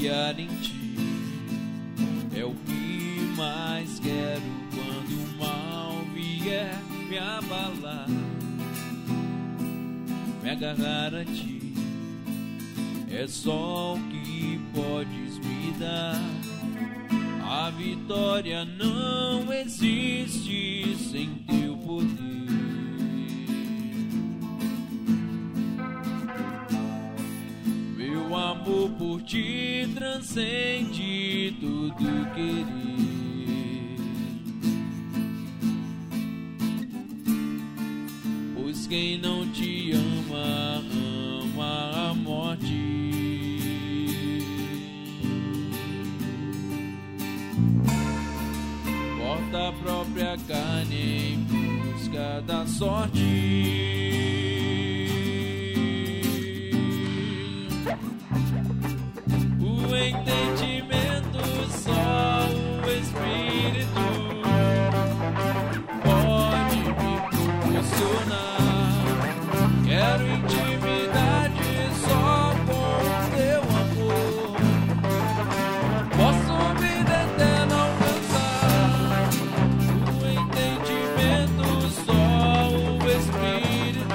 confiar em ti é o que mais quero. Quando o mal vier me abalar, me agarrar a ti é só o que podes me dar. A vitória não existe sem teu poder. Meu amor por ti transcende tudo querer, pois quem não te ama, ama a morte. Corta a própria carne em busca da sorte. O entendimento só o Espírito pode me proporcionar. Quero intimidade só com teu amor. Posso vida eterna alcançar. O entendimento só o Espírito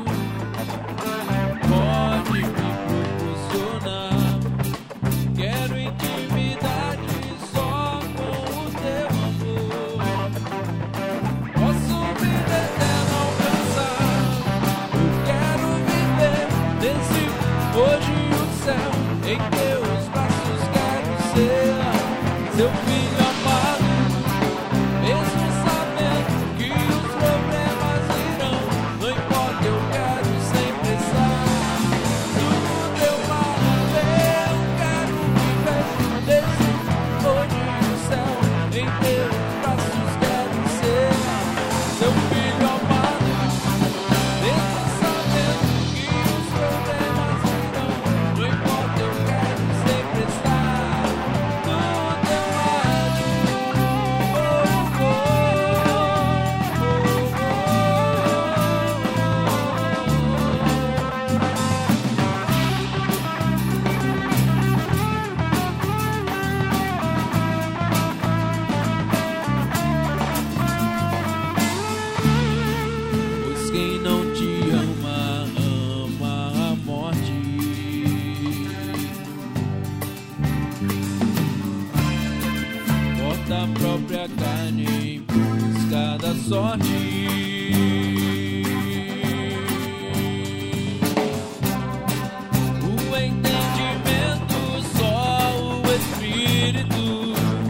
pode me proporcionar. Quero intimidade só com o teu amor. Posso vida eterna alcançar. Eu quero viver desse hoje o céu. Em teus braços quero ser seu filho amado, mesmo sabendo que os problemas irão. Não importa, eu quero sempre estar do teu lado. Eu quero viver desse hoje o céu. Em teus braços quero ser seu filho amado, mesmo sabendo que os problemas irão. Não importa, eu quero sempre estar do teu lado. Oh, oh, pois quem não te ama, ama a morte. Corta a própria carne em busca da sorte. O entendimento só o Espírito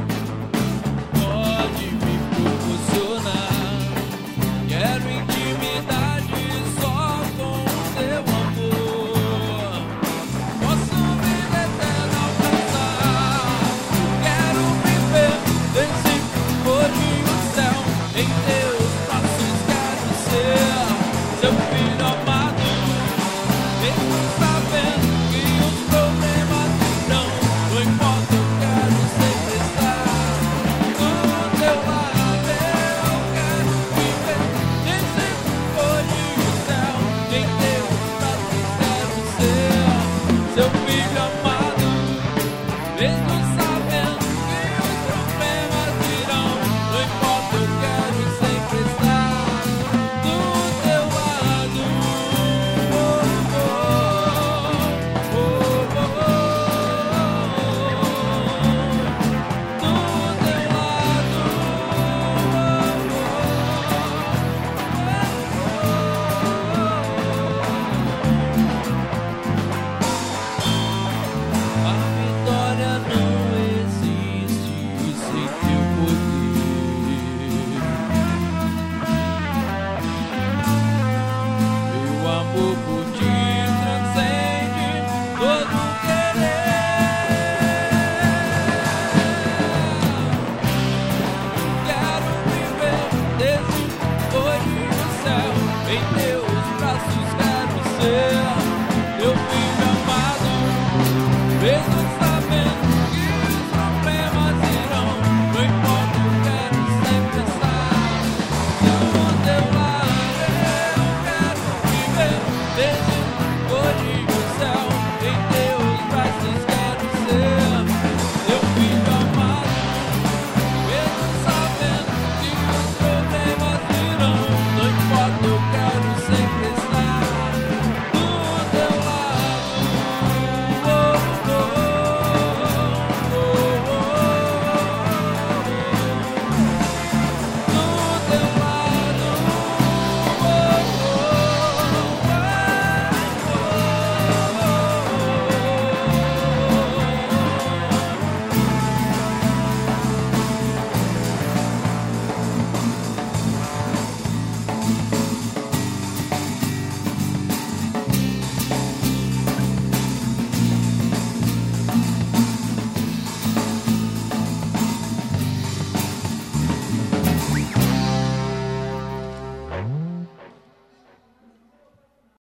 pode me proporcionar. Quero intimidade só com o teu amor. Posso vida eterna alcançar. Quero viver desse hoje o céu. Em teus braços quero ser seu filho amado, mesmo sabendo que os problemas virão. Não importa, eu quero sempre estar do teu lado. Eu quero viver desse hoje o céu. Em teus braços quero ser seu filho amado, mesmo